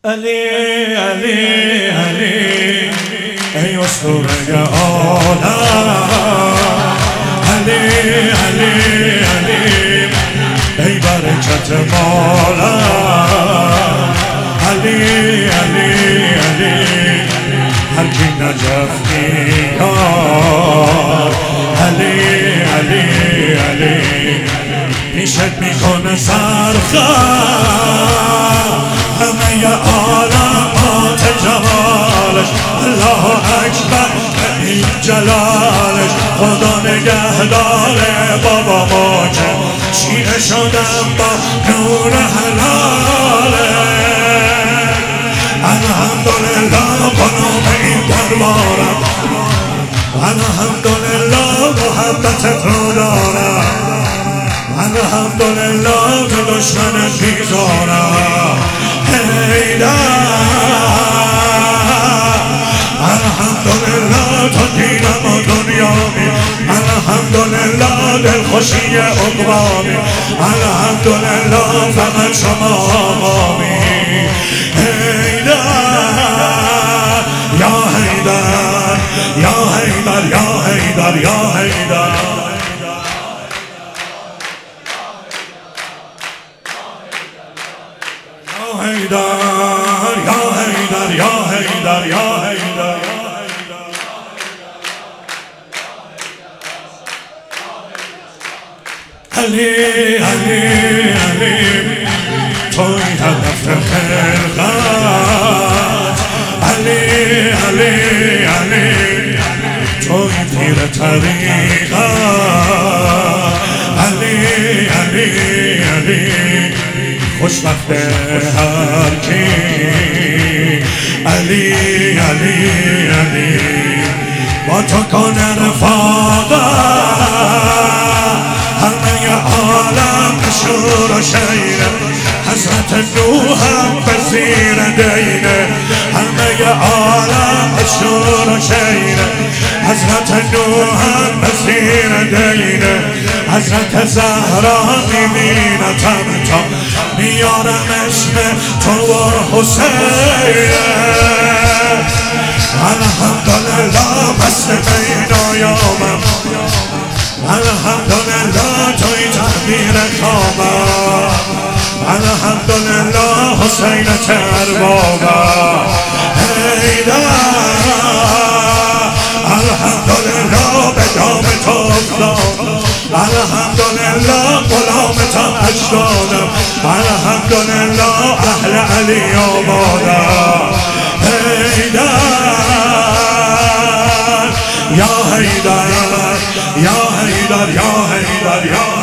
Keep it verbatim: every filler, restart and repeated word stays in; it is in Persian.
علی علی علی ای اسطوره عالم، علی علی علی ای برکت مالم، علی علی علی هر کی نجف میاد، علی علی علی پیشت میکنه سرخم، همه عالمات جمالش، الله اکبر این جلالش، خدا نگهدار بابا ما که شیعه شدم با نور حلاله. الحمدلله قنوم این دربارم، الحمدلله محبت تو دارم، الحمدلله که دشمنت بیزارم. الحمدلله تا دینم و دنیامی، الحمدلله دلخوشی عقبامی، الحمدلله فقط شما آقامی. حیدر یا حیدر یا حیدر یا حیدر یا حیدر حیدر یا حیدر یا حیدر یا حیدر علی علی علی توی هدف خلقت، علی علی علی توی پیر طریقت، علی علی علی خوشبخت هر کی، علی علی علی با تو کنه رفاقت، همه عالم شور و شیره، حضرت نوح هم به زیر دینه، همه عالم شور و شیره، حضرت نوح هم به زیر دینه، حضرت زهرا میبینتم تا میارم اسم تو و حسین. الحمدلله بست بین آیامم، الحمدلله توی تعبیر خوابم، الحمدلله حسین اربابم. حیدر الحمدلله به دام تو افتادم، الحمدلله غلام تا اجدادم، الحمدلله اهل علی آبادم. حیدر یا حیدر یا حیدر یا حیدر یا